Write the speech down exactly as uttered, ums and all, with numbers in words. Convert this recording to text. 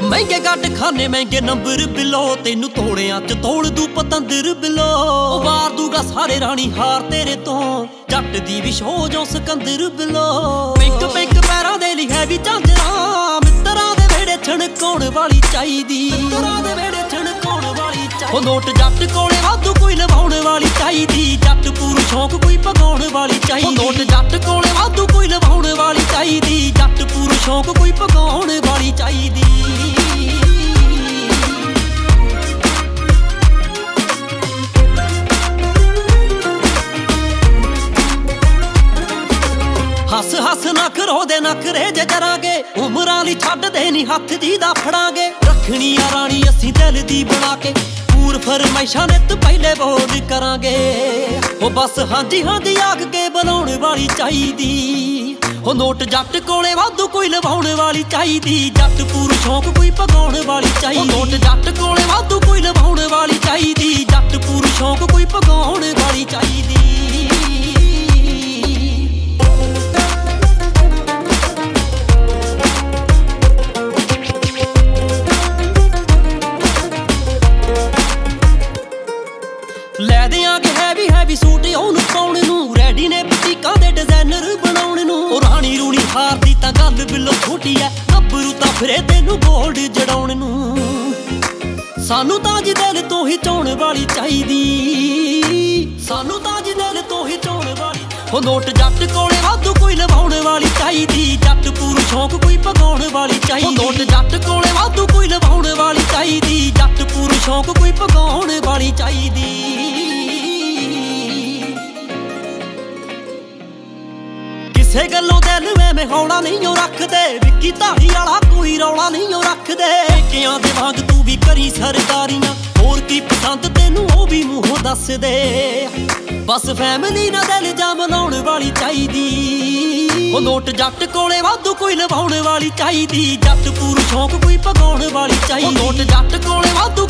महंगे गट खाने महंगे नंबर बिलो, तेनू तोड़ियां च तोड़ दू पतंदर बिलो। वार दूगा सारे रानी हार तेरे तो, जट दी भी शो जो सिकंदर बिलो। पिंक पिंक पैरां दे लई है भी झांजरा, मित्तरां दे वेड़े छणकाउण वाली चाहीदी। मित्तरां दे वेड़े छणकाउण वाली चाहीदी। ओ नोट जट कोले वाधू कोई लवाउण वाली चाहीदी, जट पूरू शौक कोई पगाउण वाली चाहीदी। नोट जट कोले वाधू कोई लवाउण वाली चाहीदी, जट पूरू शौक कोई पगाउण वाली चाहीदी। हस हस नखरो दे नखरे जे करांगे, उमरां लई छड्डदे नी हत्थ जी दा फड़ांगे। रखनी आ रानी असीं दिल दी बना के, पूर फरमाइशां नित पहले बोल करांगे। ओ बस हांजी हांजी आख के बुलाउण वाली चाहीदी। ओ नोट जट कोले वाधू कोई लवाउण वाली चाहीदी, जट पूरू शौक कोई पगाउण वाली चाहीदी। नोट जट कोले वाधू कोई लवाउण वाली चाहीदी, जट पूरू शौक कोई पगाउण वाली चाहीदी। ਲੈ ਦਿਆਂਗੇ ਹੈਵੀ ਹੈਵੀ ਸੂਟ ਉਹਨੂੰ ਪਾਉਣ ਨੂੰ, ਰੈਡੀ ਨੇ ਬੁਟੀਕਾਂ ਦੇ ਡਿਜ਼ਾਈਨਰ ਬਣਾਉਣ ਨੂੰ। ਉਹ ਰਾਣੀ ਰੂਣੀ ਹਾਰਦੀ ਤਾਂ ਗੱਲ ਬਿੱਲੋ ਛੋਟੀ ਐ, ਗੱਭਰੂ ਤਾਂ ਫਿਰੇ ਤੈਨੂੰ ਗੋਲਡ ਜੜਾਉਣ ਨੂੰ। ਸਾਨੂੰ ਤਾਂ ਜੀ ਦਿਲ ਤੋਂ ਹੀ ਚਾਉਣ ਵਾਲੀ ਚਾਹੀਦੀ, ਸਾਨੂੰ ਤਾਂ ਜੀ ਦਿਲ ਤੋਂ ਹੀ ਚਾਉਣ ਵਾਲੀ। ਉਹ ਨੋਟ ਜੱਟ ਕੋਲੇ ਵਾਧੂ ਕੋਈ ਲਵਾਉਣ ਵਾਲੀ ਚਾਹੀਦੀ, ਜੱਟ ਪੂਰੂ ਸ਼ੌਕ ਕੋਈ ਪਗਾਉਣ ਵਾਲੀ ਚਾਹੀਦੀ। ਨੋਟ ਜੱਟ ਕੋਲੇ ਵਾਧੂ ਕੋਈ ਲਵਾਉਣ ਵਾਲੀ ਚਾਹੀਦੀ, ਜੱਟ ਪੂਰੂ ਸ਼ੌਕ ਕੋਈ ਪਗਾਉਣ ਵਾਲੀ ਚਾਹੀਦੀ। ਕਿਸੇ ਗੱਲੋਂ ਦਿਲ ਐਵੇਂ ਹੌਲਾ ਨਹੀਂ ਓ ਰੱਖਦੇ, ਵਿੱਕੀ ਧਾਰੀ ਵਾਲਾ ਕੋਈ ਰੌਲਾ ਨਹੀਂ ਓ ਰੱਖਦੇ। ਪੇਕਿਆਂ ਦੇ ਵਾਂਗ ਤੂੰ ਵੀ ਕਰੀ ਸਰਦਾਰੀਆਂ, ਹੋਰ ਕੀ ਪਸੰਦ ਤੈਨੂੰ ਉਹ ਵੀ ਮੂੰਹੋਂ ਦੱਸ ਦੇ। ਬਸ ਫੈਮਿਲੀ ਨਾਲ ਦਿਲ ਜਾ ਮਨਾਉਣ ਵਾਲੀ ਚਾਹੀਦੀ। ਉਹ ਨੋਟ ਜੱਟ ਕੋਲੇ ਵਾਧੂ ਕੋਈ ਲਵਾਉਣ ਵਾਲੀ ਚਾਹੀਦੀ, ਜੱਟ ਪੂਰੂ ਸ਼ੌਕ ਕੋਈ ਪਗਾਉਣ ਵਾਲੀ ਚਾਹੀਦੀ। ਨੋਟ ਜੱਟ ਕੋਲੇ ਵਾਧੂ